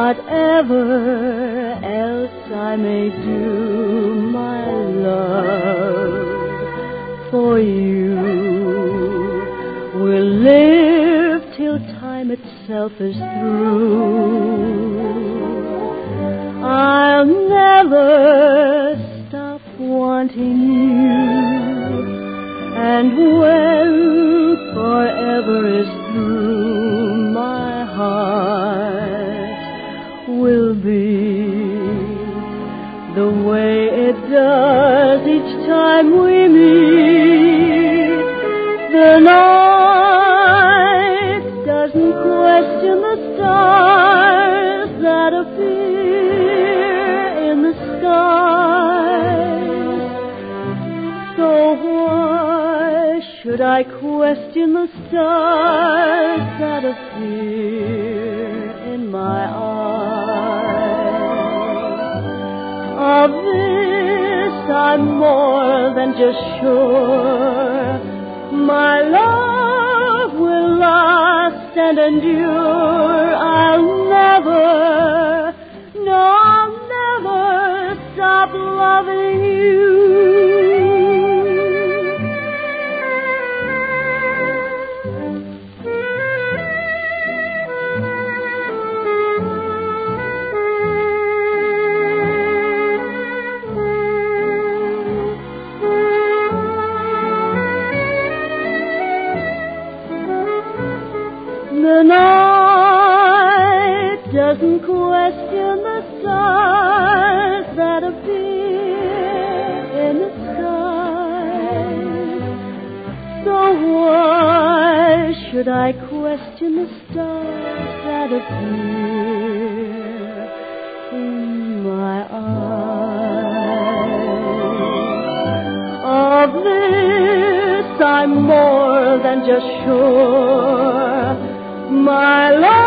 Whatever else I may do, my love, for you will live till time itself is through. I'll never stop wanting you, and when forever is through, my heart will be the way it does each time we meet. The night doesn't question the stars that appear in the sky. So why should I question the stars that appear in my eyes? Of this I'm more than just sure. My love will last and endure. I'll never, no, I'll never stop loving you. The night doesn't question the stars that appear in the sky. So why should I question the stars that appear in my eyes? Of this I'm more than just sure. My love